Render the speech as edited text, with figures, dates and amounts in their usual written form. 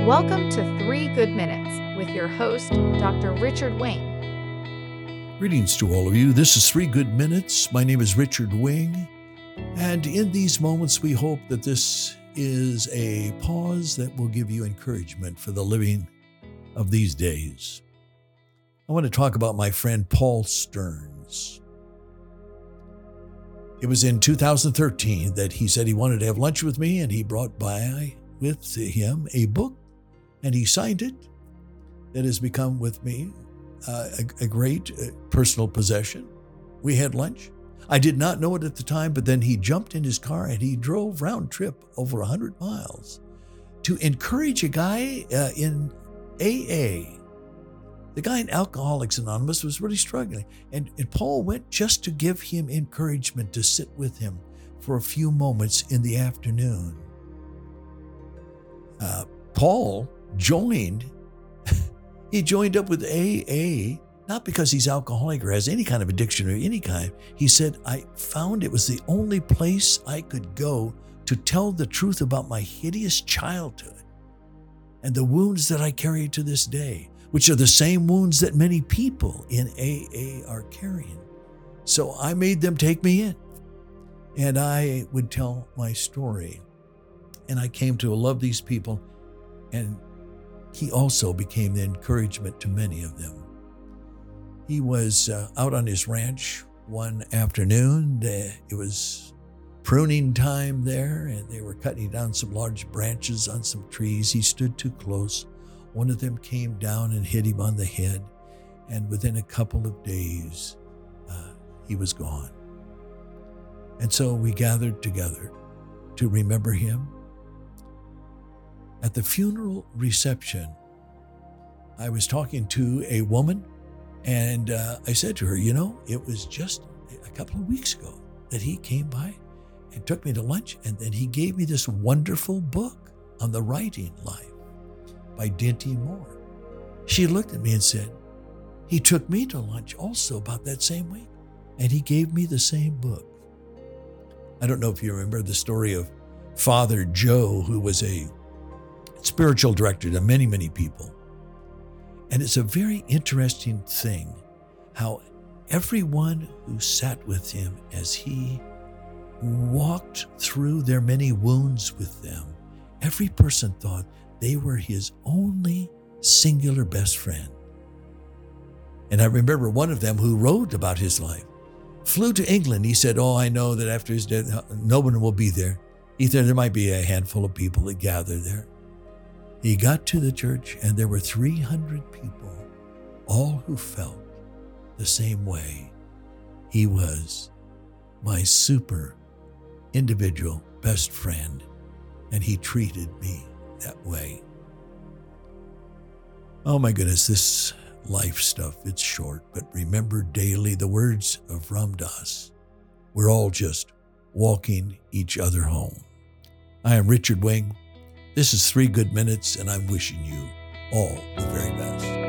Welcome to 3 Good Minutes with your host, Dr. Richard Wing. Greetings to all of you. This is 3 Good Minutes. My name is Richard Wing. And in these moments, we hope that this is a pause that will give you encouragement for the living of these days. I want to talk about my friend Paul Stearns. It was in 2013 that he said he wanted to have lunch with me, and he brought by with him a book, and he signed it. That has become with me a great personal possession. We had lunch. I did not know it at the time, but then he jumped in his car and he drove round trip over 100 miles to encourage a guy in AA. The guy in Alcoholics Anonymous was really struggling. And Paul went just to give him encouragement to sit with him for a few moments in the afternoon. Paul joined up with AA, not because he's alcoholic or has any kind of addiction or any kind. He said, I found it was the only place I could go to tell the truth about my hideous childhood and the wounds that I carry to this day, which are the same wounds that many people in AA are carrying. So I made them take me in, and I would tell my story. And I came to love these people, and he also became the encouragement to many of them. He was out on his ranch one afternoon. It was pruning time there, and they were cutting down some large branches on some trees. He stood too close. One of them came down and hit him on the head, and within a couple of days, he was gone. And so we gathered together to remember him. At the funeral reception, I was talking to a woman, and I said to her, it was just a couple of weeks ago that he came by and took me to lunch, and then he gave me this wonderful book on the writing life by Dinty Moore. She looked at me and said, he took me to lunch also about that same week, and he gave me the same book. I don't know if you remember the story of Father Joe, who was a spiritual director to many, many people. And it's a very interesting thing how everyone who sat with him as he walked through their many wounds with them, every person thought they were his only singular best friend. And I remember one of them who wrote about his life, flew to England. He said, I know that after his death, no one will be there. He said there might be a handful of people that gather there. He got to the church, and there were 300 people, all who felt the same way. He was my super individual best friend, and he treated me that way. Oh my goodness, this life stuff, it's short, but remember daily the words of Ram Dass. We're all just walking each other home. I am Richard Wing. This is 3 Good Minutes, and I'm wishing you all the very best.